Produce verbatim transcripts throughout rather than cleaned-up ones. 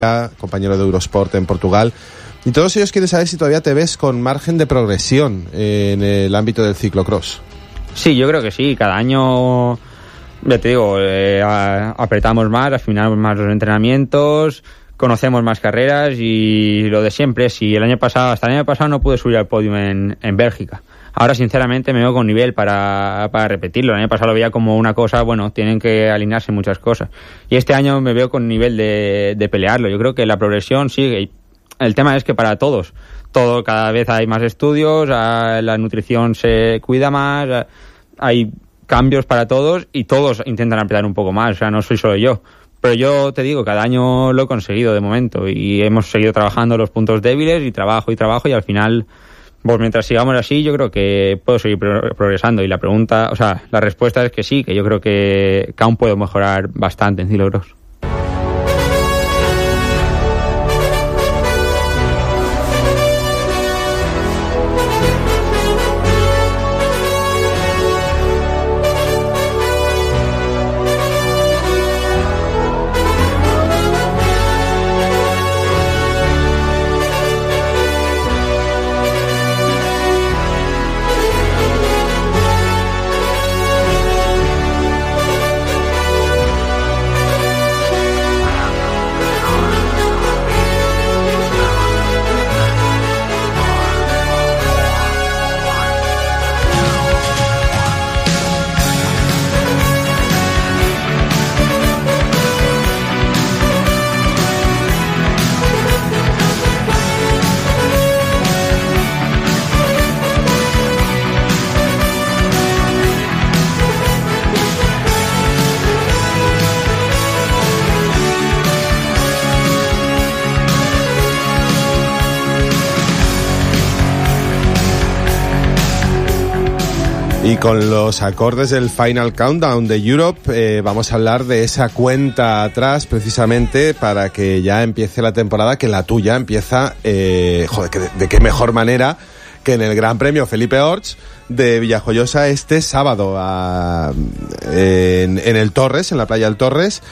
compañero de Eurosport en Portugal. Y todos ellos quieren saber si todavía te ves con margen de progresión en el ámbito del ciclocross. Sí, yo creo que sí. Cada año, ya te digo, eh, apretamos más, afinamos más los entrenamientos, conocemos más carreras y lo de siempre. Si el año pasado, hasta el año pasado no pude subir al podio en, en Bélgica. Ahora, sinceramente, me veo con nivel para, para repetirlo. El año pasado lo veía como una cosa, bueno, tienen que alinearse muchas cosas. Y este año me veo con nivel de, de pelearlo. Yo creo que la progresión sigue. El tema es que para todos, todo, cada vez hay más estudios, la nutrición se cuida más, hay cambios para todos y todos intentan apretar un poco más. O sea, no soy solo yo. Pero yo te digo, cada año lo he conseguido de momento y hemos seguido trabajando los puntos débiles y trabajo y trabajo y al final... Pues mientras sigamos así, yo creo que puedo seguir pro- progresando. Y la pregunta, o sea, la respuesta es que sí, que yo creo que, que aún puedo mejorar bastante en ciclocross. Y con los acordes del Final Countdown de Europe eh, vamos a hablar de esa cuenta atrás precisamente para que ya empiece la temporada, que la tuya empieza, eh, joder, que de, de qué mejor manera que en el Gran Premio Felipe Orts de Villajoyosa este sábado a, en, en el Torres, en la playa del Torres.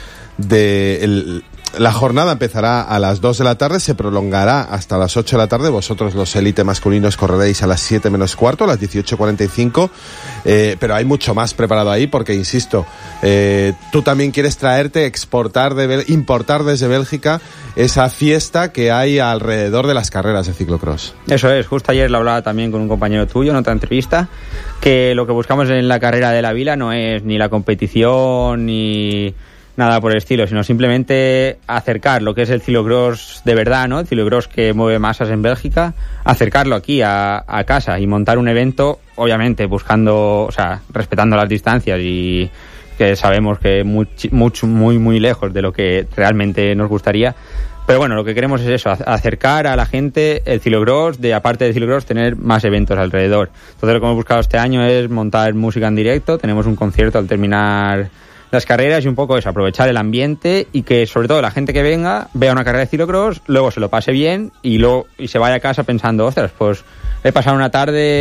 De el, la jornada empezará a las dos de la tarde, se prolongará hasta las ocho de la tarde. Vosotros, los élite masculinos, correréis a las siete menos cuarto, a las dieciocho cuarenta y cinco. Eh, pero hay mucho más preparado ahí porque, insisto, eh, tú también quieres traerte, exportar, de Bel- importar desde Bélgica esa fiesta que hay alrededor de las carreras de ciclocross. Eso es, justo ayer lo hablaba también con un compañero tuyo en otra entrevista, que lo que buscamos en la carrera de la Vila no es ni la competición ni... nada por el estilo, sino simplemente acercar lo que es el ciclocross de verdad, ¿no? El ciclocross que mueve masas en Bélgica, acercarlo aquí a, a casa y montar un evento, obviamente buscando, o sea, respetando las distancias y que sabemos que muy, muy, muy, muy lejos de lo que realmente nos gustaría. Pero bueno, lo que queremos es eso, acercar a la gente el ciclocross, de aparte del ciclocross, tener más eventos alrededor. Entonces lo que hemos buscado este año es montar música en directo, tenemos un concierto al terminar las carreras y un poco eso, aprovechar el ambiente y que sobre todo la gente que venga vea una carrera de ciclocross, luego se lo pase bien y luego y se vaya a casa pensando, ostras, pues he pasado una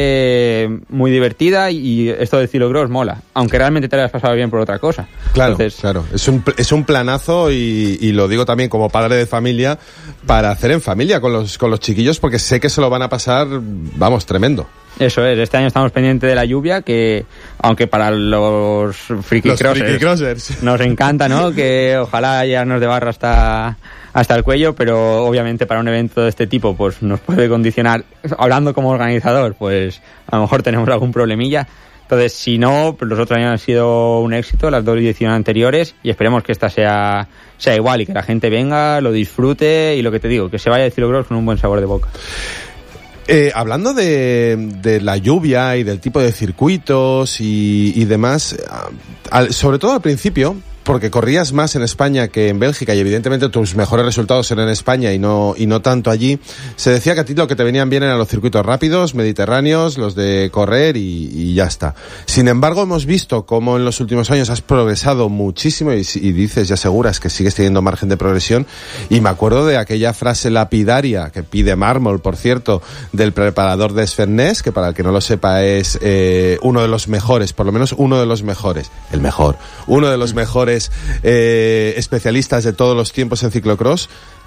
tarde muy divertida y esto del ciclocross mola, aunque realmente te lo hayas pasado bien por otra cosa. Claro, Entonces, claro, es un, es un planazo y, y lo digo también como padre de familia para hacer en familia con los, con los chiquillos porque sé que se lo van a pasar, vamos, tremendo. Eso es, este año estamos pendientes de la lluvia, que aunque para los friki los crossers, friki crossers nos encanta, ¿no? Que ojalá llenarnos de barro hasta, hasta el cuello, pero obviamente para un evento de este tipo pues nos puede condicionar. Hablando como organizador, pues a lo mejor tenemos algún problemilla. Entonces, si no, pues los otros años han sido un éxito, las dos ediciones anteriores, y esperemos que esta sea, sea igual y que la gente venga, lo disfrute y lo que te digo, que se vaya de ciclocross con un buen sabor de boca. Eh, hablando de, de la lluvia y del tipo de circuitos y, y demás, al, sobre todo al principio, porque corrías más en España que en Bélgica y evidentemente tus mejores resultados eran en España y no y no tanto allí, se decía que a ti lo que te venían bien eran los circuitos rápidos, mediterráneos, los de correr y, y ya está. Sin embargo, hemos visto cómo en los últimos años has progresado muchísimo y, y dices y aseguras que sigues teniendo margen de progresión, y me acuerdo de aquella frase lapidaria que pide mármol, por cierto, del preparador de Sven-Nys, que para el que no lo sepa es eh, uno de los mejores, por lo menos uno de los mejores, el mejor, uno de los mejores Eh, especialistas de todos los tiempos en ciclocross,